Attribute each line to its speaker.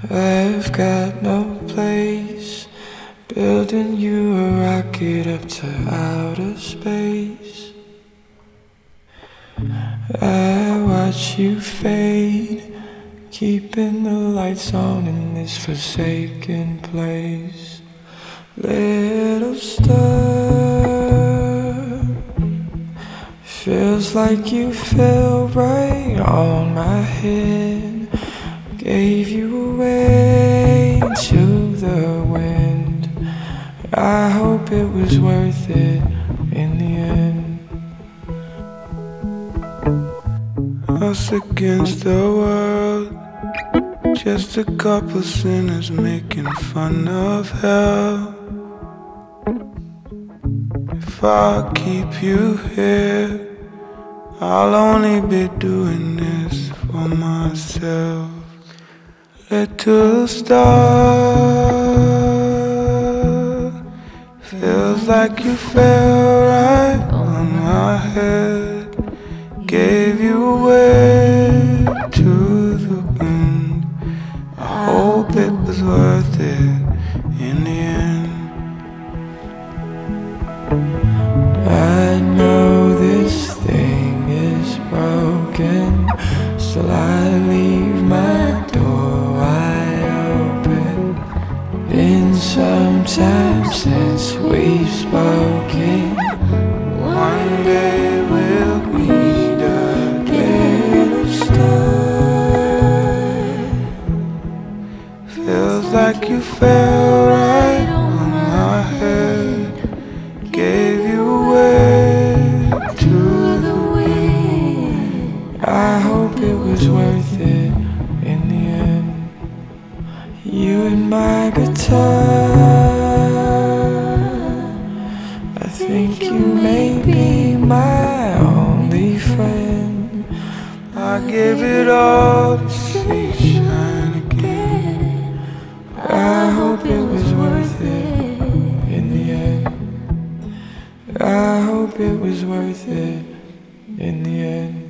Speaker 1: I've got no place, building you a rocket up to outer space. I watch you fade, keeping the lights on in this forsaken place. Little star, feels like you fell right on my head. Gave you away to the wind. I hope it was worth it in the end. Us against the world, just a couple sinners making fun of hell. If I keep you here, I'll only be doing this for myself. Little star, feels like you fell right on my head. Gave you away to the wind. I hope it was worth it in the end. I know this thing is broken, still I leave my door wide open. Been some time since we've spoken. One day we'll meet again. Feels like you fell right on my head. Gave you away to the wind. I hope it was worth it in the end. You and my guitar, I think you may be my only friend. I give it all to see you shine again. I hope it was worth it in the end. I hope it was worth it in the end.